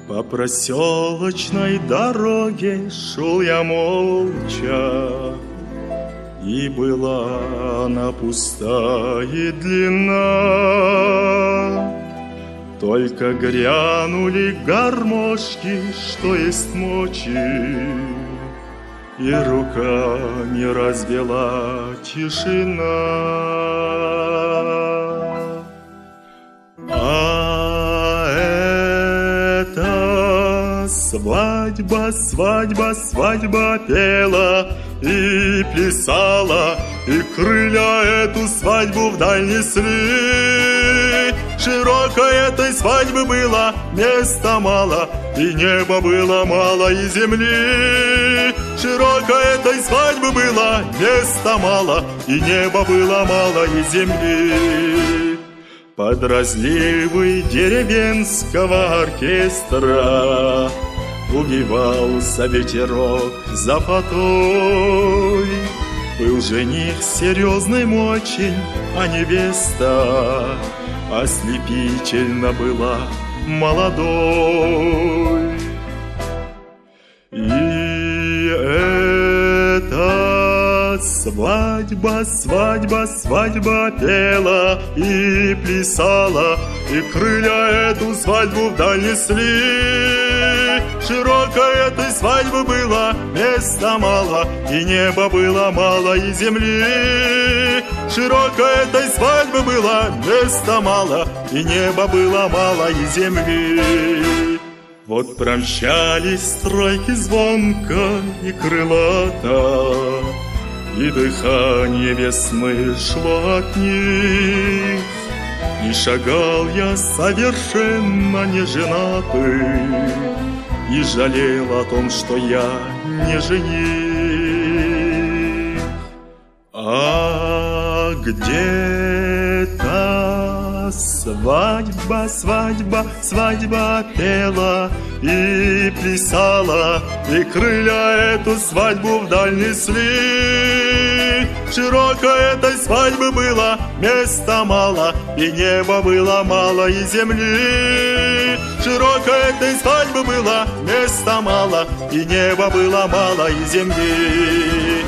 По проселочной дороге шел я молча, и была она пустая и длинна. Только грянули гармошки, что есть мочи, и руками развела тишина. Свадьба, свадьба, свадьба пела и плясала, и крылья эту свадьбу вдаль несли. Широкой этой свадьбы было места мало, и неба было мало, и земли. Широкой этой свадьбы было места мало, и неба было мало, и земли. Под разливы деревенского оркестра увивался ветерок запотой. Был жених серьезным очень, а невеста ослепительно была молодой. И эта свадьба, свадьба, свадьба пела и плясала, и крылья эту свадьбу вдаль несли. Широкой этой свадьбы было места мало, и неба было мало, и земли. Широкой этой свадьбы было места мало, и неба было мало, и земли. Вот промчались стройки звонко и крылато, и дыхание весны шло от них. И шагал я совершенно неженатый, и жалел о том, что я не жених. А где-то свадьба, свадьба, свадьба пела и плясала, и крылья эту свадьбу вдаль несли. Широкой этой свадьбы было места мало, и неба было мало, и земли. Широкой этой свадьбы было места мало, и неба было мало, и земли.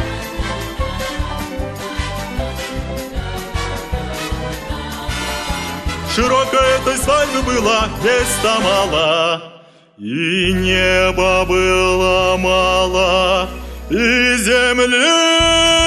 Широкой этой свадьбы было места мало, и неба было мало, и земли.